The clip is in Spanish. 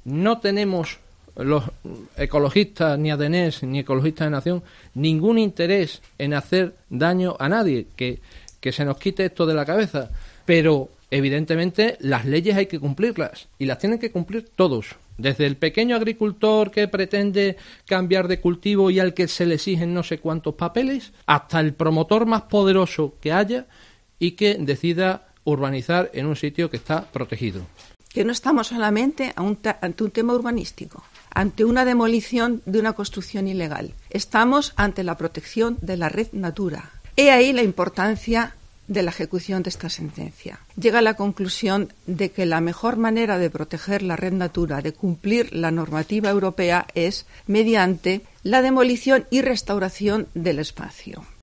no tenemos los ecologistas, ni ADNES, ni ecologistas de Nación, ningún interés en hacer daño a nadie, que se nos quite esto de la cabeza, pero evidentemente las leyes hay que cumplirlas, y las tienen que cumplir todos, desde el pequeño agricultor que pretende cambiar de cultivo y al que se le exigen no sé cuántos papeles, hasta el promotor más poderoso que haya y que decida urbanizar en un sitio que está protegido. Que no estamos solamente ante un tema urbanístico, ante una demolición de una construcción ilegal. Estamos ante la protección de la red Natura. He ahí la importancia de la ejecución de esta sentencia. Llega a la conclusión de que la mejor manera de proteger la red Natura, de cumplir la normativa europea, es mediante la demolición y restauración del espacio.